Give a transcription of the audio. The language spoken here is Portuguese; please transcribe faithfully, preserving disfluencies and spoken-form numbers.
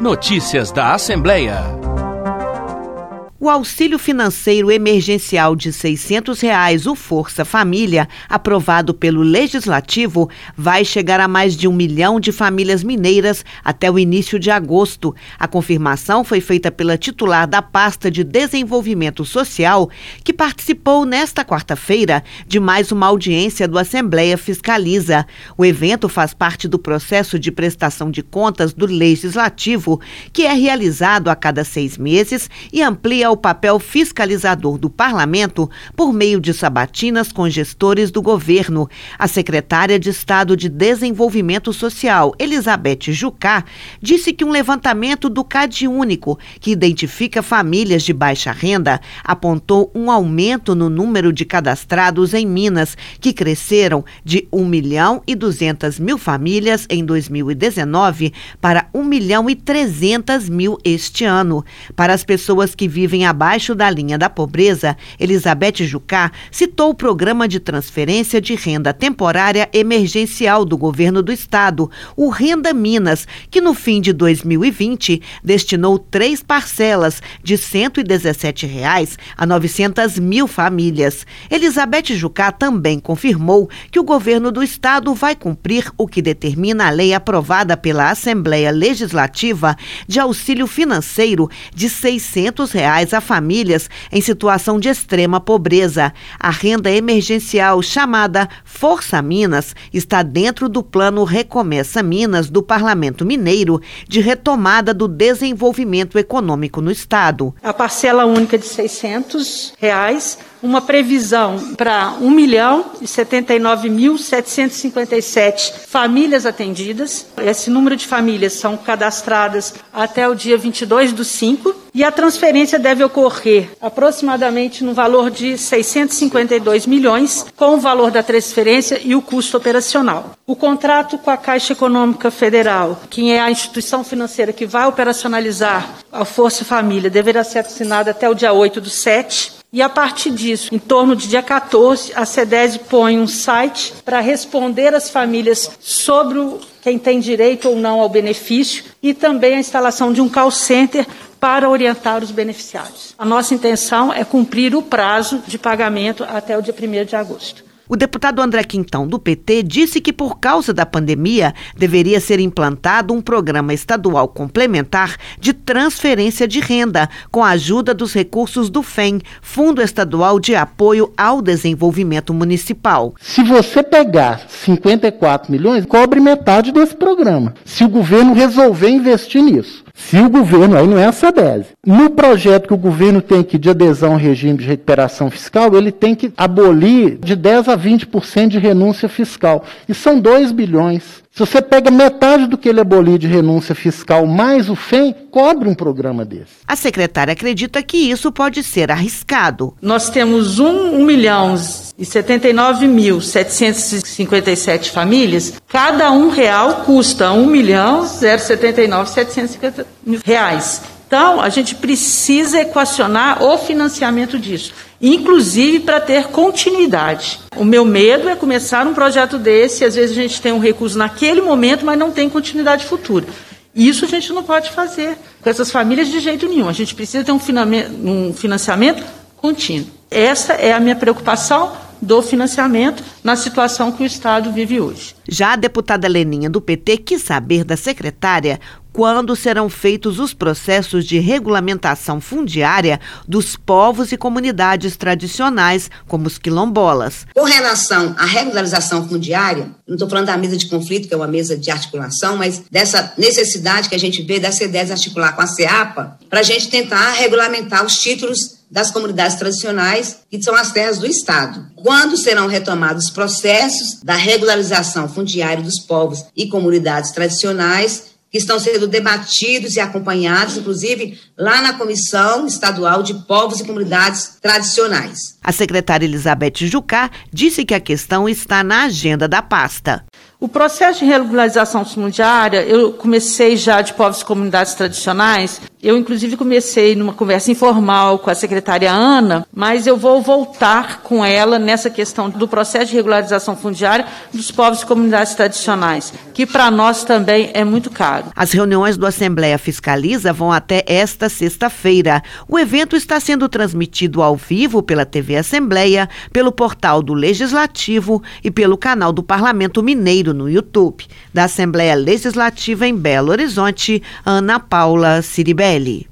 Notícias da Assembleia. O auxílio financeiro emergencial de seiscentos reais, o Força Família, aprovado pelo Legislativo, vai chegar a mais de um milhão de famílias mineiras até o início de agosto. A confirmação foi feita pela titular da pasta de Desenvolvimento Social, que participou nesta quarta-feira de mais uma audiência do Assembleia Fiscaliza. O evento faz parte do processo de prestação de contas do Legislativo, que é realizado a cada seis meses e amplia o papel fiscalizador do Parlamento por meio de sabatinas com gestores do governo. A secretária de Estado de Desenvolvimento Social, Elizabeth Jucá, disse que um levantamento do CadÚnico, que identifica famílias de baixa renda, apontou um aumento no número de cadastrados em Minas, que cresceram de um milhão e duzentas mil famílias em dois mil e dezenove para um milhão e trezentas mil este ano. Para as pessoas que vivem abaixo da linha da pobreza, Elizabeth Jucá citou o programa de transferência de renda temporária emergencial do governo do estado, o Renda Minas, que no fim de dois mil e vinte destinou três parcelas de cento e dezessete reais a novecentas mil famílias. Elizabeth Jucá também confirmou que o governo do estado vai cumprir o que determina a lei aprovada pela Assembleia Legislativa de auxílio financeiro de seiscentos reais a famílias em situação de extrema pobreza. A renda emergencial chamada Força Minas está dentro do plano Recomeça Minas do Parlamento Mineiro de retomada do desenvolvimento econômico no estado. A parcela única de seiscentos reais, uma previsão para um milhão e setenta e nove mil setecentos e cinquenta e sete famílias atendidas. Esse número de famílias são cadastradas até o dia vinte e dois do cinco e a transferência deve ocorrer aproximadamente no valor de seiscentos e cinquenta e dois milhões, com o valor da transferência e o custo operacional. O contrato com a Caixa Econômica Federal, que é a instituição financeira que vai operacionalizar a Força Família, deverá ser assinado até o dia oito do sete. E a partir disso, em torno de dia quatorze, a CEDESE põe um site para responder às famílias sobre o, quem tem direito ou não ao benefício e também a instalação de um call center para orientar os beneficiários. A nossa intenção é cumprir o prazo de pagamento até o dia primeiro de agosto. O deputado André Quintão, do P T, disse que por causa da pandemia deveria ser implantado um programa estadual complementar de transferência de renda, com a ajuda dos recursos do F E M, Fundo Estadual de Apoio ao Desenvolvimento Municipal. Se você pegar cinquenta e quatro milhões, cobre metade desse programa, se o governo resolver investir nisso. Se o governo, aí não é a CEDESE, no projeto que o governo tem aqui de adesão ao regime de recuperação fiscal, ele tem que abolir de dez a vinte por cento de renúncia fiscal. E são dois bilhões. Se você pega metade do que ele abolir de renúncia fiscal mais o F E M, cobre um programa desse. A secretária acredita que isso pode ser arriscado. Nós temos um milhão e setenta e nove mil setecentos e cinquenta e sete famílias. Cada um real custa um milhão setenta e nove mil setecentos e cinquenta mil reais. Então, a gente precisa equacionar o financiamento disso, inclusive para ter continuidade. O meu medo é começar um projeto desse, e às vezes a gente tem um recurso naquele momento, mas não tem continuidade futura. Isso a gente não pode fazer com essas famílias de jeito nenhum. A gente precisa ter um financiamento contínuo. Essa é a minha preocupação do financiamento na situação que o Estado vive hoje. Já a deputada Leninha, do P T, quis saber da secretária quando serão feitos os processos de regulamentação fundiária dos povos e comunidades tradicionais, como os quilombolas. Com relação à regularização fundiária, não estou falando da mesa de conflito, que é uma mesa de articulação, mas dessa necessidade que a gente vê da CEDESE articular com a CEAPA, para a gente tentar regulamentar os títulos das comunidades tradicionais, que são as terras do Estado. Quando serão retomados os processos da regularização fundiária dos povos e comunidades tradicionais, que estão sendo debatidos e acompanhados, inclusive, lá na Comissão Estadual de Povos e Comunidades Tradicionais. A secretária Elizabeth Jucá disse que a questão está na agenda da pasta. O processo de regularização fundiária, eu comecei já de povos e comunidades tradicionais, eu inclusive comecei numa conversa informal com a secretária Ana, mas eu vou voltar com ela nessa questão do processo de regularização fundiária dos povos e comunidades tradicionais, que para nós também é muito caro. As reuniões do Assembleia Fiscaliza vão até esta sexta-feira. O evento está sendo transmitido ao vivo pela T V Assembleia, pelo portal do Legislativo e pelo canal do Parlamento Mineiro no YouTube. Da Assembleia Legislativa em Belo Horizonte, Ana Paula Ciribelli.